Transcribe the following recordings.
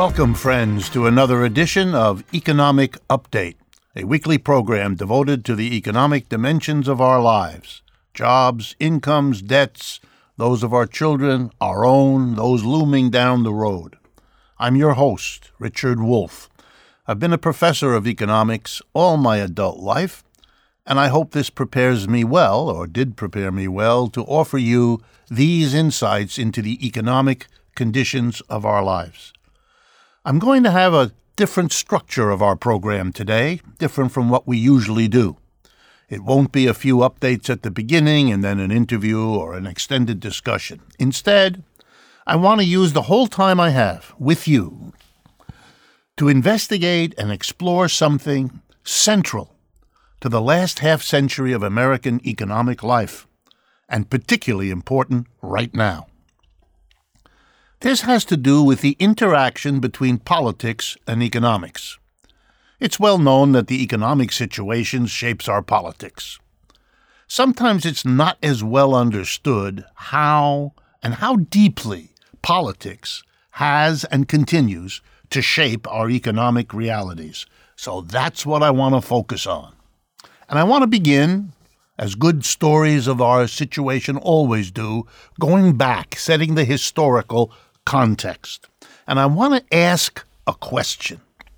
Welcome, friends, to another edition of Economic Update, a weekly program devoted to the economic dimensions of our lives: jobs, incomes, debts, those of our children, our own, those looming down the road. I'm your host, Richard Wolff. I've been a professor of economics all my adult life, and I hope this prepares me well, or did prepare me well, to offer you these insights into the economic conditions of our lives. I'm going to have a different structure of our program today, different from what we usually do. It won't be a few updates at the beginning and then an interview or an extended discussion. Instead, I want to use the whole time I have with you to investigate and explore something central to the last half century of American economic life, and particularly important right now. This has to do with the interaction between politics and economics. It's well known that the economic situation shapes our politics. Sometimes it's not as well understood how and how deeply politics has and continues to shape our economic realities. So that's what I want to focus on. And I want to begin, as good stories of our situation always do, going back, setting the historical context. And I want to ask a question.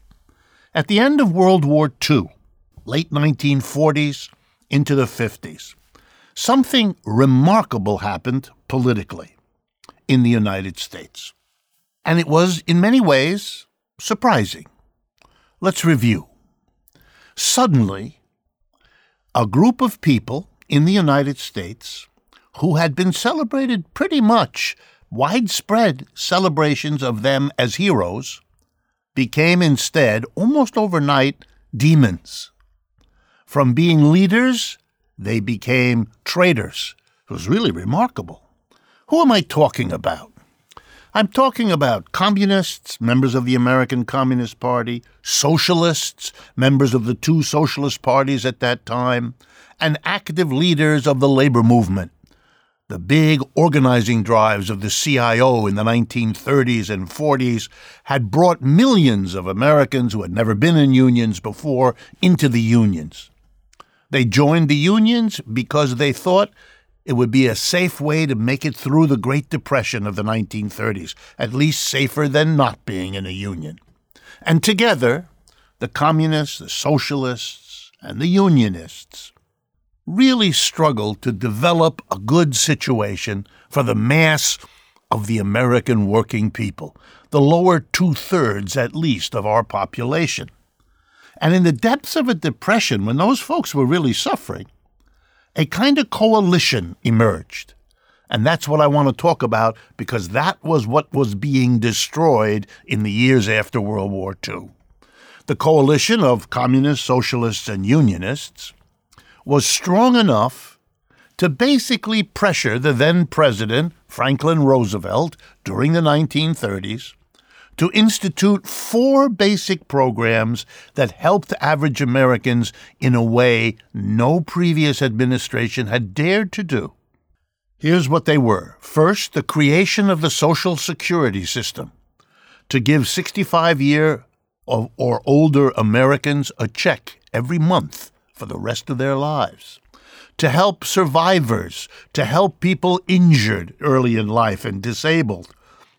At the end of World War II, late 1940s into the 50s, something remarkable happened politically in the United States. And it was, in many ways, surprising. Let's review. Suddenly, a group of people in the United States who had been celebrated pretty much widespread celebrations of them as heroes became instead, almost overnight, demons. From being leaders, they became traitors. It was really remarkable. Who am I talking about? I'm talking about communists, members of the American Communist Party, socialists, members of the two socialist parties at that time, and active leaders of the labor movement. The big organizing drives of the CIO in the 1930s and 40s had brought millions of Americans who had never been in unions before into the unions. They joined the unions because they thought it would be a safe way to make it through the Great Depression of the 1930s, at least safer than not being in a union. And together, the communists, the socialists, and the unionists really struggled to develop a good situation for the mass of the American working people, the lower two-thirds at least of our population. And in the depths of a depression, when those folks were really suffering, a kind of coalition emerged. And that's what I want to talk about, because that was what was being destroyed in the years after World War II. The coalition of communists, socialists, and unionists was strong enough to basically pressure the then President, Franklin Roosevelt, during the 1930s, to institute 4 basic programs that helped average Americans in a way no previous administration had dared to do. Here's what they were. First, the creation of the Social Security system to give 65-year or older Americans a check every month for the rest of their lives, to help survivors, to help people injured early in life and disabled,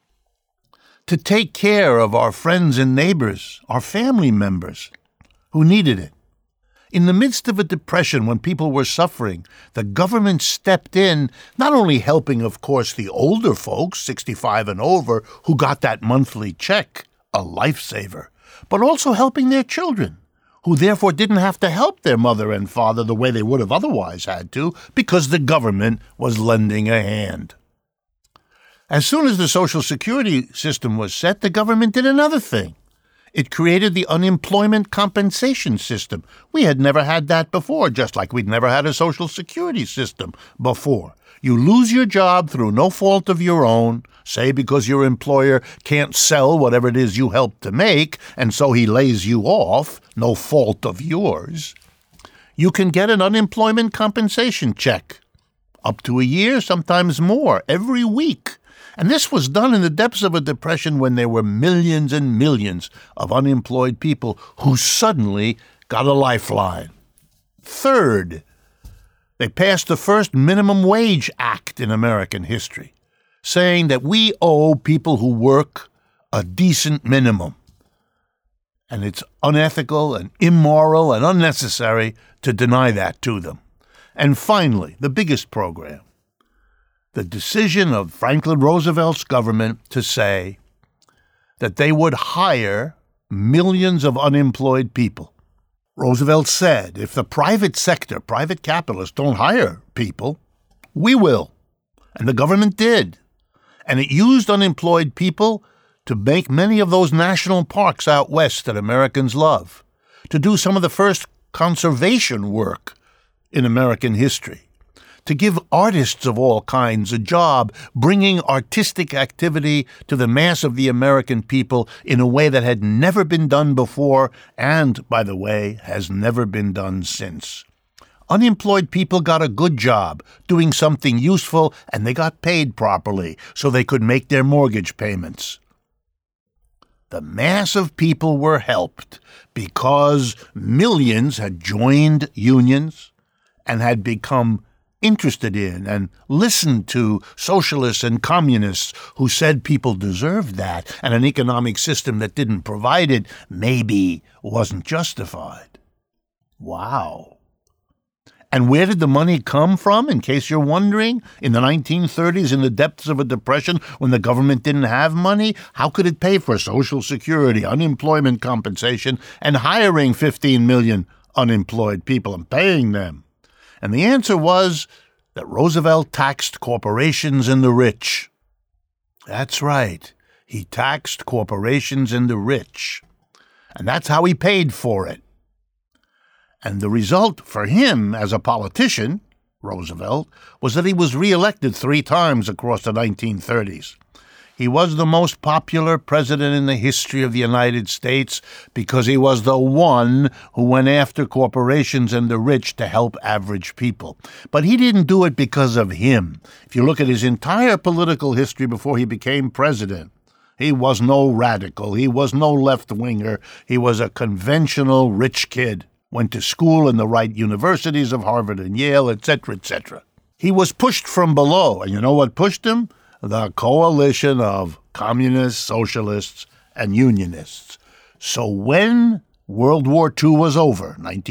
to take care of our friends and neighbors, our family members who needed it. In the midst of a depression when people were suffering, the government stepped in, not only helping, of course, the older folks, 65 and over, who got that monthly check, a lifesaver, but also helping their children, who therefore didn't have to help their mother and father the way they would have otherwise had to, because the government was lending a hand. As soon as the Social Security system was set, the government did another thing. It created the unemployment compensation system. We had never had that before, just like we'd never had a Social Security system before. You lose your job through no fault of your own, say because your employer can't sell whatever it is you helped to make, and so he lays you off, no fault of yours. You can get an unemployment compensation check, up to a year, sometimes more, every week. And this was done in the depths of a depression when there were millions and millions of unemployed people who suddenly got a lifeline. Third, they passed the first minimum wage act in American history, saying that we owe people who work a decent minimum. And it's unethical and immoral and unnecessary to deny that to them. And finally, the biggest program, the decision of Franklin Roosevelt's government to say that they would hire millions of unemployed people. Roosevelt said, if the private sector, private capitalists don't hire people, we will. And the government did. And it used unemployed people to make many of those national parks out west that Americans love, to do some of the first conservation work in American history, to give artists of all kinds a job, bringing artistic activity to the mass of the American people in a way that had never been done before and, by the way, has never been done since. Unemployed people got a good job, doing something useful, and they got paid properly so they could make their mortgage payments. The mass of people were helped because millions had joined unions and had become interested in and listened to socialists and communists who said people deserved that, and an economic system that didn't provide it maybe wasn't justified. Wow. And where did the money come from, in case you're wondering? In the 1930s, in the depths of a depression, when the government didn't have money, how could it pay for Social Security, unemployment compensation, and hiring 15 million unemployed people and paying them? And the answer was that Roosevelt taxed corporations and the rich. That's right. He taxed corporations and the rich. And that's how he paid for it. And the result for him as a politician, Roosevelt, was that he was reelected 3 times across the 1930s. He was the most popular president in the history of the United States because he was the one who went after corporations and the rich to help average people. But he didn't do it because of him. If you look at his entire political history before he became president, he was no radical. He was no left-winger. He was a conventional rich kid. Went to school in the right universities of Harvard and Yale, etc., etc. He was pushed from below, and you know what pushed him? The coalition of communists, socialists, and unionists. So when World War II was over,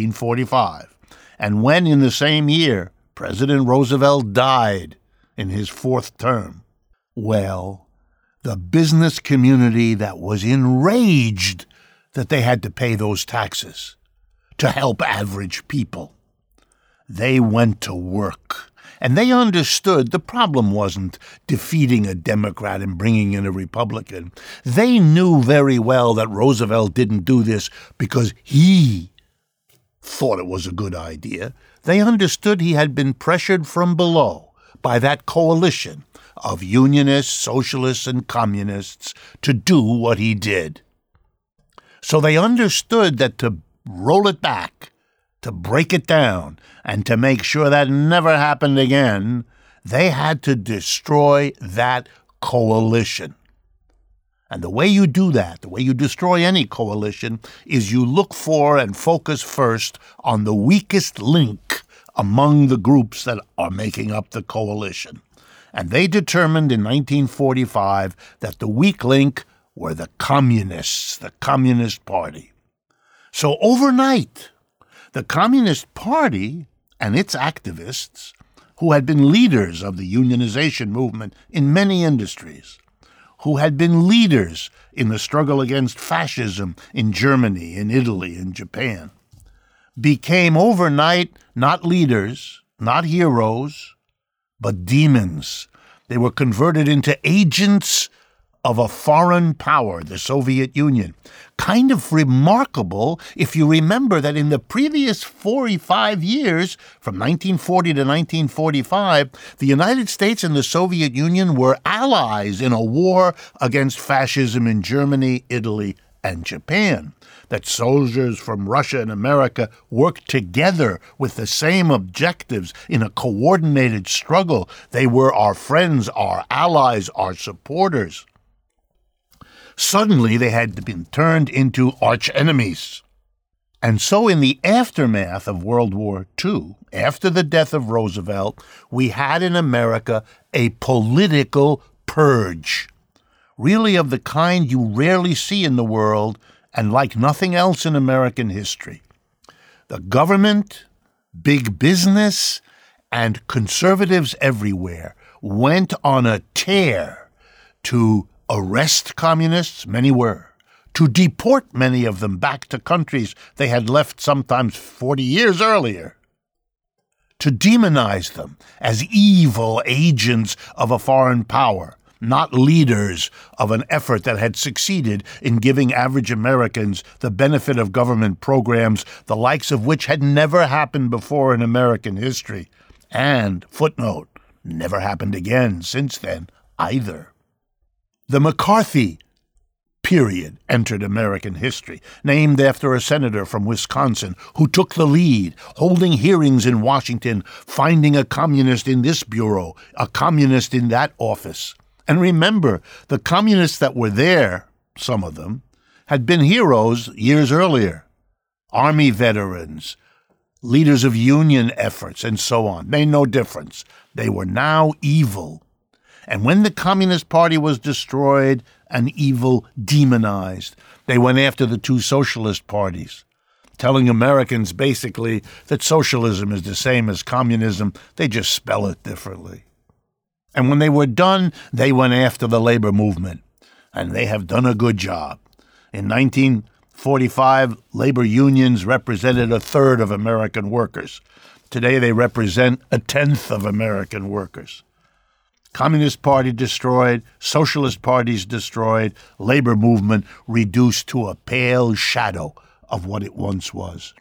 1945, and when in the same year President Roosevelt died in his 4th term, well, the business community that was enraged that they had to pay those taxes to help average people, they went to work. And they understood the problem wasn't defeating a Democrat and bringing in a Republican. They knew very well that Roosevelt didn't do this because he thought it was a good idea. They understood he had been pressured from below by that coalition of unionists, socialists, and communists to do what he did. So they understood that to roll it back, to break it down, and to make sure that never happened again, they had to destroy that coalition. And the way you do that, the way you destroy any coalition, is you look for and focus first on the weakest link among the groups that are making up the coalition. And they determined in 1945 that the weak link were the communists, the Communist Party. So overnight, the Communist Party and its activists, who had been leaders of the unionization movement in many industries, who had been leaders in the struggle against fascism in Germany, in Italy, in Japan, became overnight not leaders, not heroes, but demons. They were converted into agents of a foreign power, the Soviet Union. Kind of remarkable if you remember that in the previous 45 years, from 1940 to 1945, the United States and the Soviet Union were allies in a war against fascism in Germany, Italy, and Japan. that soldiers from Russia and America worked together with the same objectives in a coordinated struggle. They were our friends, our allies, our supporters. Suddenly, they had been turned into arch-enemies. And so in the aftermath of World War II, after the death of Roosevelt, we had in America a political purge, really of the kind you rarely see in the world and like nothing else in American history. The government, big business, and conservatives everywhere went on a tear to arrest communists, many were, to deport many of them back to countries they had left sometimes 40 years earlier, to demonize them as evil agents of a foreign power, not leaders of an effort that had succeeded in giving average Americans the benefit of government programs, the likes of which had never happened before in American history, and, footnote, never happened again since then either. The McCarthy period entered American history, named after a senator from Wisconsin who took the lead, holding hearings in Washington, finding a communist in this bureau, a communist in that office. And remember, the communists that were there, some of them, had been heroes years earlier. Army veterans, leaders of union efforts, and so on. Made no difference. They were now evil. And when the Communist Party was destroyed and evil demonized, they went after the two socialist parties, telling Americans basically that socialism is the same as communism, they just spell it differently. And when they were done, they went after the labor movement, and they have done a good job. In 1945, labor unions represented a third of American workers. Today, they represent a tenth of American workers. Communist Party destroyed, socialist parties destroyed, labor movement reduced to a pale shadow of what it once was.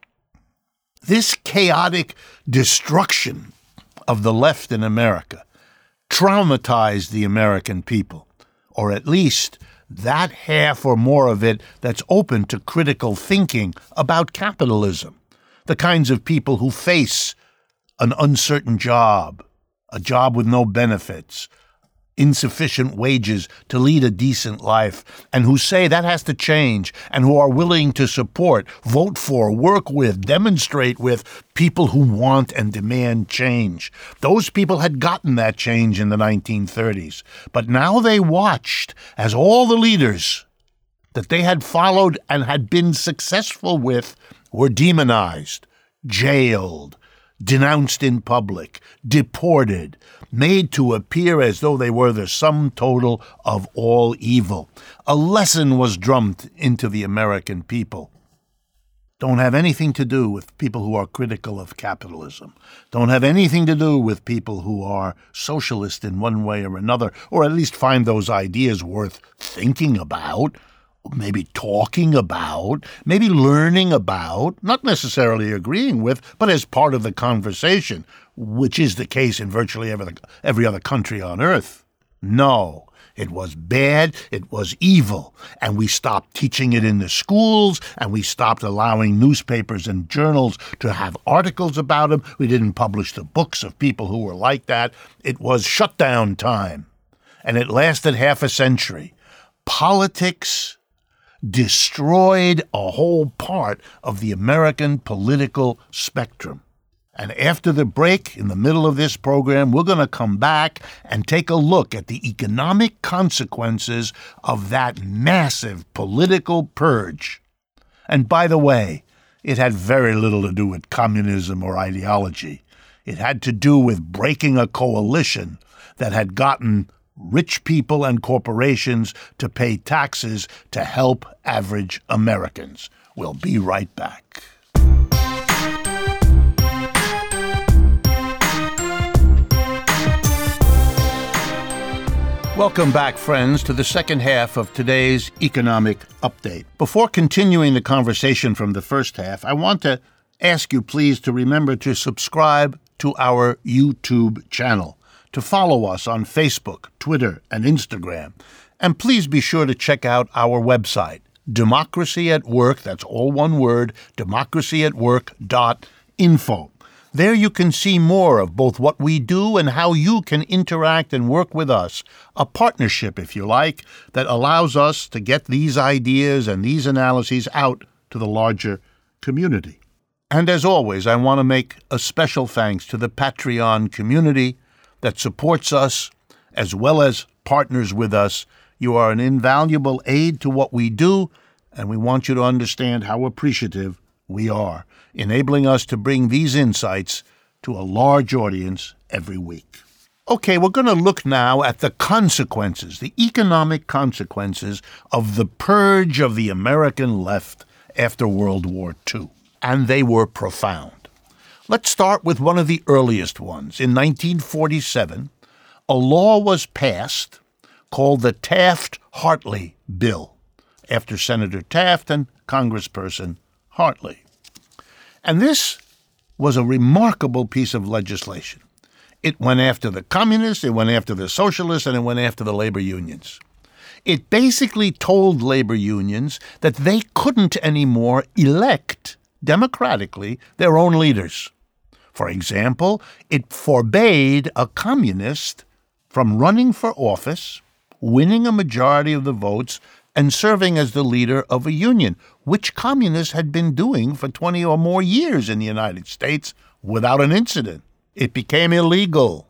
This chaotic destruction of the left in America traumatized the American people, or at least that half or more of it that's open to critical thinking about capitalism, the kinds of people who face an uncertain job, a job with no benefits, insufficient wages to lead a decent life, and who say that has to change, and who are willing to support, vote for, work with, demonstrate with people who want and demand change. Those people had gotten that change in the 1930s, but now they watched as all the leaders that they had followed and had been successful with were demonized, jailed, denounced in public, deported, made to appear as though they were the sum total of all evil. A lesson was drummed into the American people. Don't have anything to do with people who are critical of capitalism. Don't have anything to do with people who are socialist in one way or another, or at least find those ideas worth thinking about, maybe talking about, maybe learning about, not necessarily agreeing with, but as part of the conversation, which is the case in virtually every other country on earth. No, it was bad, it was evil, and we stopped teaching it in the schools, and we stopped allowing newspapers and journals to have articles about them. We didn't publish the books of people who were like that. It was shutdown time, and it lasted half a century. Politics destroyed a whole part of the American political spectrum. And after the break, in the middle of this program, we're going to come back and take a look at the economic consequences of that massive political purge. And by the way, it had very little to do with communism or ideology. It had to do with breaking a coalition that had gotten rich people and corporations to pay taxes to help average Americans. We'll be right back. Welcome back, friends, to the second half of today's economic update. Before continuing the conversation from the first half, I want to ask you please to remember to subscribe to our YouTube channel, to follow us on Facebook, Twitter, and Instagram. And please be sure to check out our website, Democracy at Work, that's all one word, democracyatwork.info. There you can see more of both what we do and how you can interact and work with us. A partnership, if you like, that allows us to get these ideas and these analyses out to the larger community. And as always, I want to make a special thanks to the Patreon community that supports us as well as partners with us. You are an invaluable aid to what we do, and we want you to understand how appreciative we are, enabling us to bring these insights to a large audience every week. Okay, we're going to look now at the consequences, the economic consequences of the purge of the American left after World War II. And they were profound. Let's start with one of the earliest ones. In 1947, a law was passed called the Taft-Hartley Bill, after Senator Taft and Congressperson Hartley. And this was a remarkable piece of legislation. It went after the communists, it went after the socialists, and it went after the labor unions. It basically told labor unions that they couldn't anymore elect democratically their own leaders. For example, it forbade a communist from running for office, winning a majority of the votes, and serving as the leader of a union, which communists had been doing for 20 or more years in the United States without an incident. It became illegal.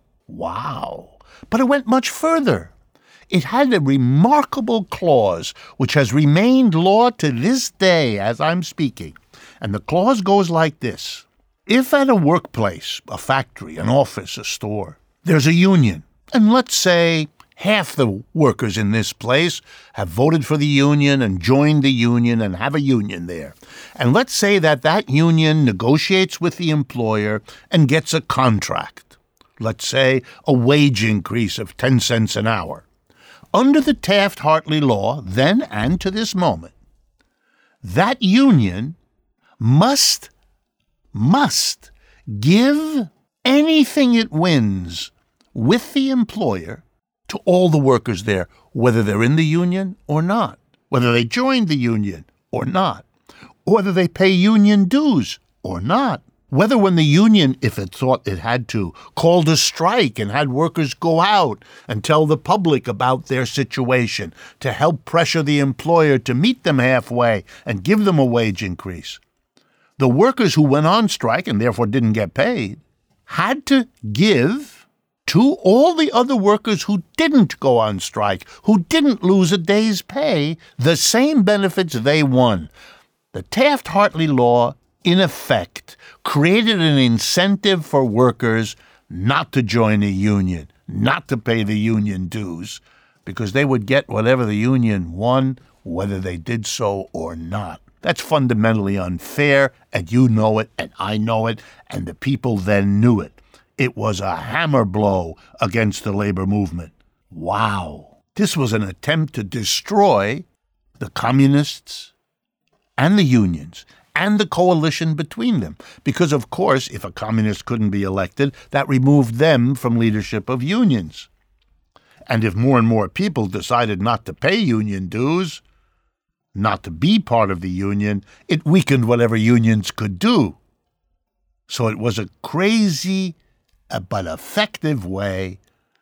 Wow. But it went much further. It had a remarkable clause which has remained law to this day as I'm speaking. And the clause goes like this. If at a workplace, a factory, an office, a store, there's a union, and let's say half the workers in this place have voted for the union and joined the union and have a union there. And let's say that that union negotiates with the employer and gets a contract. Let's say a wage increase of 10 cents an hour. Under the Taft-Hartley law, then and to this moment, that union must give anything it wins with the employer to all the workers there, whether they're in the union or not, whether they joined the union or not, whether they pay union dues or not, whether when the union, if it thought it had to, called a strike and had workers go out and tell the public about their situation to help pressure the employer to meet them halfway and give them a wage increase. The workers who went on strike and therefore didn't get paid had to give to all the other workers who didn't go on strike, who didn't lose a day's pay, the same benefits they won. The Taft-Hartley law, in effect, created an incentive for workers not to join a union, not to pay the union dues, because they would get whatever the union won, whether they did so or not. That's fundamentally unfair, and you know it, and I know it, and the people then knew it. It was a hammer blow against the labor movement. Wow. This was an attempt to destroy the communists and the unions and the coalition between them. Because, of course, if a communist couldn't be elected, that removed them from leadership of unions. And if more and more people decided not to pay union dues, not to be part of the union, it weakened whatever unions could do. So it was a crazy but effective way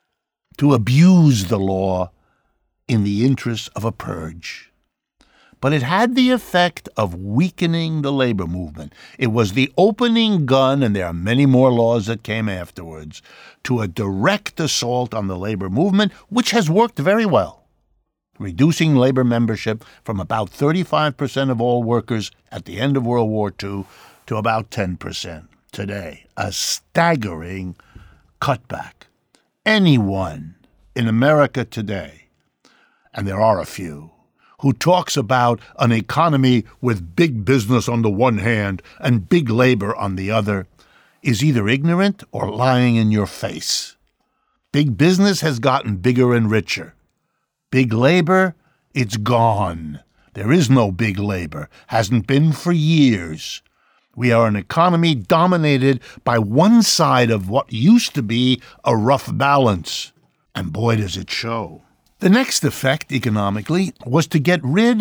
to abuse the law in the interest of a purge. But it had the effect of weakening the labor movement. It was the opening gun, and there are many more laws that came afterwards, to a direct assault on the labor movement, which has worked very well, reducing labor membership from about 35% of all workers at the end of World War II to about 10% today. A staggering cutback. Anyone in America today, and there are a few, who talks about an economy with big business on the one hand and big labor on the other is either ignorant or lying in your face. Big business has gotten bigger and richer. Big labor, it's gone. There is no big labor. Hasn't been for years. We are an economy dominated by one side of what used to be a rough balance. And boy, does it show. The next effect, economically, was to get rid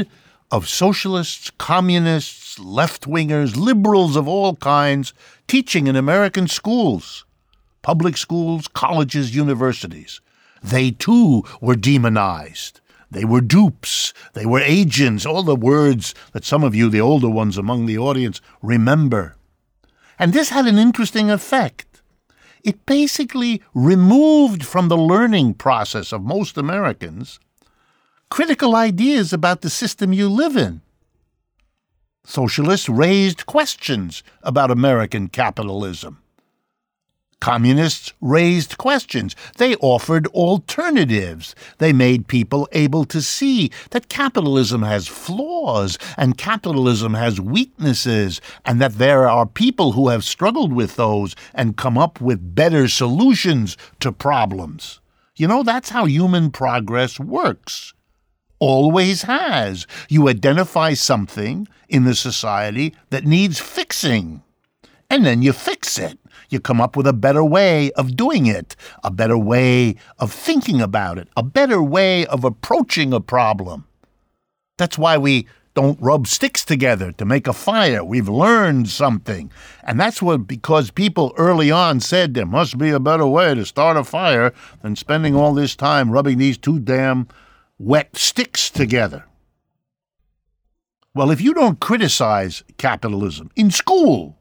of socialists, communists, left-wingers, liberals of all kinds teaching in American schools, public schools, colleges, universities. They too were demonized. They were dupes. They were agents, all the words that some of you, the older ones among the audience, remember. And this had an interesting effect. It basically removed from the learning process of most Americans critical ideas about the system you live in. Socialists raised questions about American capitalism. Communists raised questions. They offered alternatives. They made people able to see that capitalism has flaws and capitalism has weaknesses, and that there are people who have struggled with those and come up with better solutions to problems. You know, that's how human progress works. Always has. You identify something in the society that needs fixing, and then you fix it. You come up with a better way of doing it, a better way of thinking about it, a better way of approaching a problem. That's why we don't rub sticks together to make a fire. We've learned something. And that's because people early on said there must be a better way to start a fire than spending all this time rubbing these two damn wet sticks together. Well, if you don't criticize capitalism in school,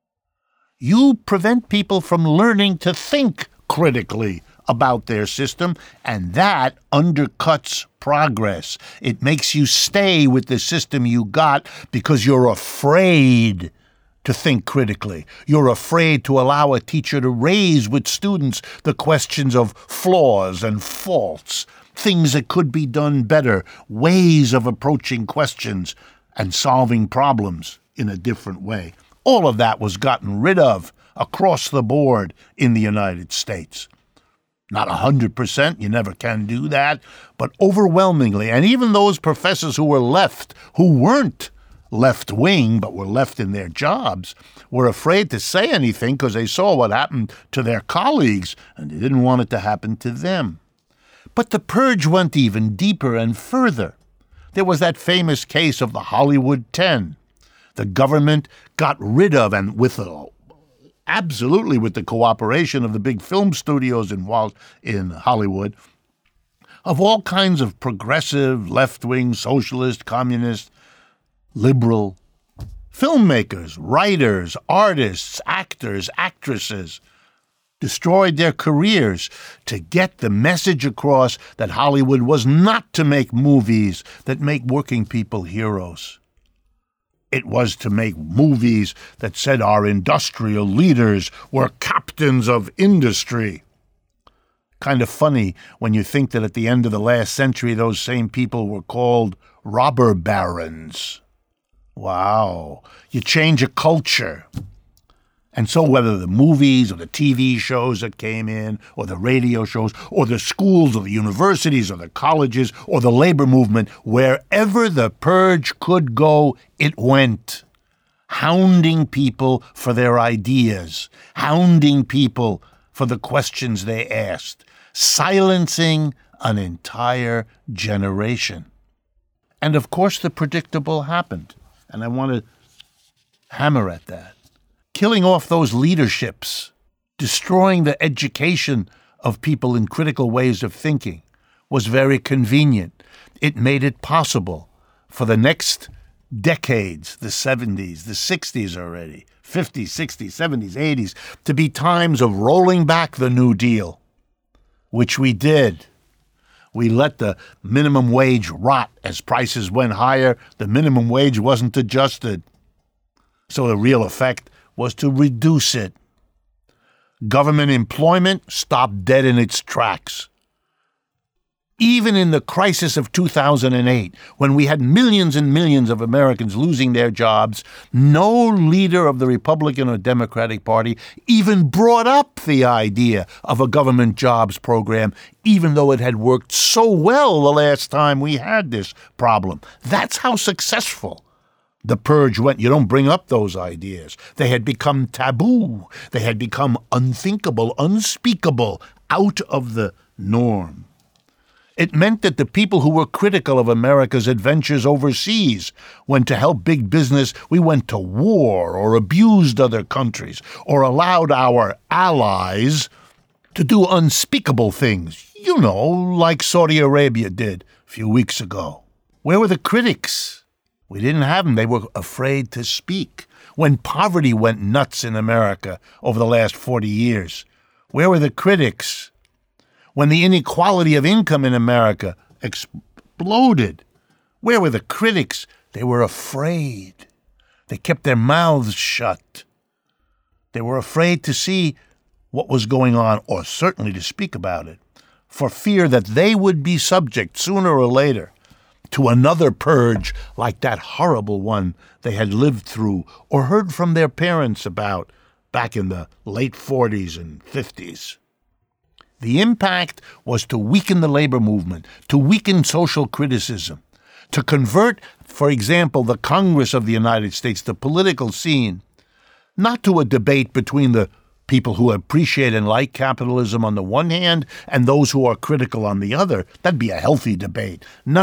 you prevent people from learning to think critically about their system, and that undercuts progress. It makes you stay with the system you got because you're afraid to think critically. You're afraid to allow a teacher to raise with students the questions of flaws and faults, things that could be done better, ways of approaching questions and solving problems in a different way. All of that was gotten rid of across the board in the United States. Not 100%, you never can do that, but overwhelmingly. And even those professors who were left, who weren't left-wing but were left in their jobs, were afraid to say anything because they saw what happened to their colleagues and they didn't want it to happen to them. But the purge went even deeper and further. There was that famous case of the Hollywood 10. The government got rid of, and absolutely with the cooperation of the big film studios in Hollywood, of all kinds of progressive, left-wing, socialist, communist, liberal filmmakers, writers, artists, actors, actresses, destroyed their careers to get the message across that Hollywood was not to make movies that make working people heroes. It was to make movies that said our industrial leaders were captains of industry. Kind of funny when you think that at the end of the last century, those same people were called robber barons. Wow. You change a culture. And so whether the movies or the TV shows that came in, or the radio shows, or the schools or the universities or the colleges or the labor movement, wherever the purge could go, it went. Hounding people for their ideas, hounding people for the questions they asked, silencing an entire generation. And of course the predictable happened, and I want to hammer at that. Killing off those leaderships, destroying the education of people in critical ways of thinking was very convenient. It made it possible for the next decades, the 70s, the 60s already, 50s, 60s, 70s, 80s, to be times of rolling back the New Deal, which we did. We let the minimum wage rot as prices went higher. The minimum wage wasn't adjusted. So the real effect was to reduce it. Government employment stopped dead in its tracks. Even in the crisis of 2008, when we had millions and millions of Americans losing their jobs, no leader of the Republican or Democratic Party even brought up the idea of a government jobs program, even though it had worked so well the last time we had this problem. That's how successful the purge went. You don't bring up those ideas. They had become taboo. They had become unthinkable, unspeakable, out of the norm. It meant that the people who were critical of America's adventures overseas, when to help big business we went to war or abused other countries or allowed our allies to do unspeakable things, like Saudi Arabia did a few weeks ago. Where were the critics? We didn't have them. They were afraid to speak. When poverty went nuts in America over the last 40 years, where were the critics? When the inequality of income in America exploded, where were the critics? They were afraid. They kept their mouths shut. They were afraid to see what was going on, or certainly to speak about it, for fear that they would be subject sooner or later to another purge like that horrible one they had lived through or heard from their parents about back in the late 40s and 50s. The impact was to weaken the labor movement, to weaken social criticism, to convert, for example, the Congress of the United States, the political scene, not to a debate between the people who appreciate and like capitalism on the one hand and those who are critical on the other. That'd be a healthy debate. No.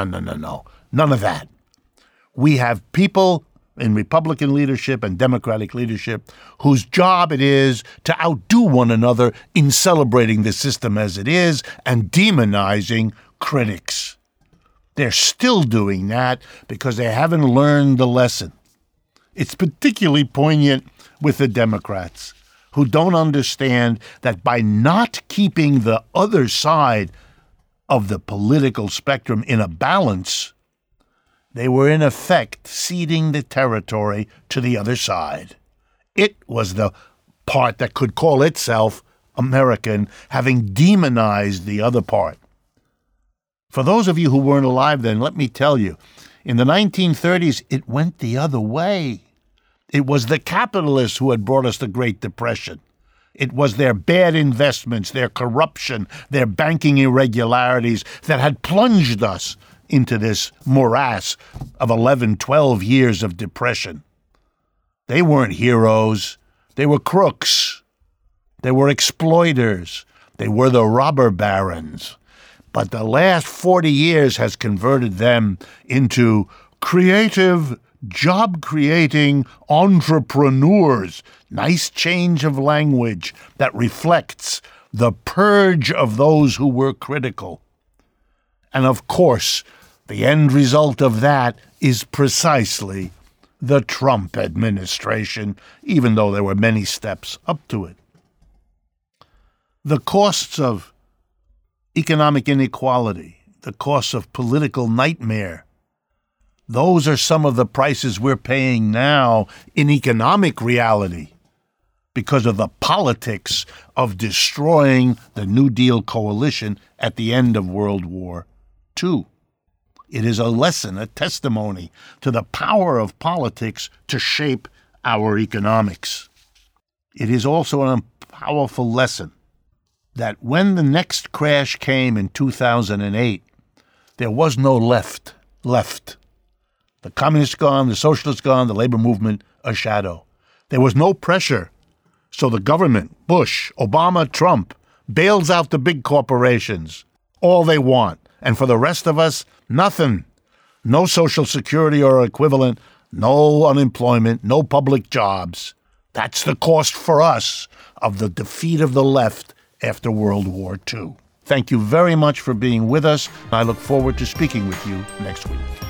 None of that. We have people in Republican leadership and Democratic leadership whose job it is to outdo one another in celebrating the system as it is and demonizing critics. They're still doing that because they haven't learned the lesson. It's particularly poignant with the Democrats, who don't understand that by not keeping the other side of the political spectrum in a balance, they were in effect ceding the territory to the other side. It was the part that could call itself American, having demonized the other part. For those of you who weren't alive then, let me tell you, in the 1930s, it went the other way. It was the capitalists who had brought us the Great Depression. It was their bad investments, their corruption, their banking irregularities that had plunged us into this morass of 11, 12 years of depression. They weren't heroes. They were crooks. They were exploiters. They were the robber barons. But the last 40 years has converted them into creative, job-creating entrepreneurs. Nice change of language that reflects the purge of those who were critical. And of course, the end result of that is precisely the Trump administration, even though there were many steps up to it. The costs of economic inequality, the costs of political nightmare, those are some of the prices we're paying now in economic reality because of the politics of destroying the New Deal coalition at the end of World War II. It is a lesson, a testimony to the power of politics to shape our economics. It is also a powerful lesson that when the next crash came in 2008, there was no left. The communists gone, the socialists gone, the labor movement a shadow. There was no pressure. So the government, Bush, Obama, Trump, bails out the big corporations, all they want. And for the rest of us, nothing. No Social Security or equivalent, no unemployment, no public jobs. That's the cost for us of the defeat of the left after World War II. Thank you very much for being with us. I look forward to speaking with you next week.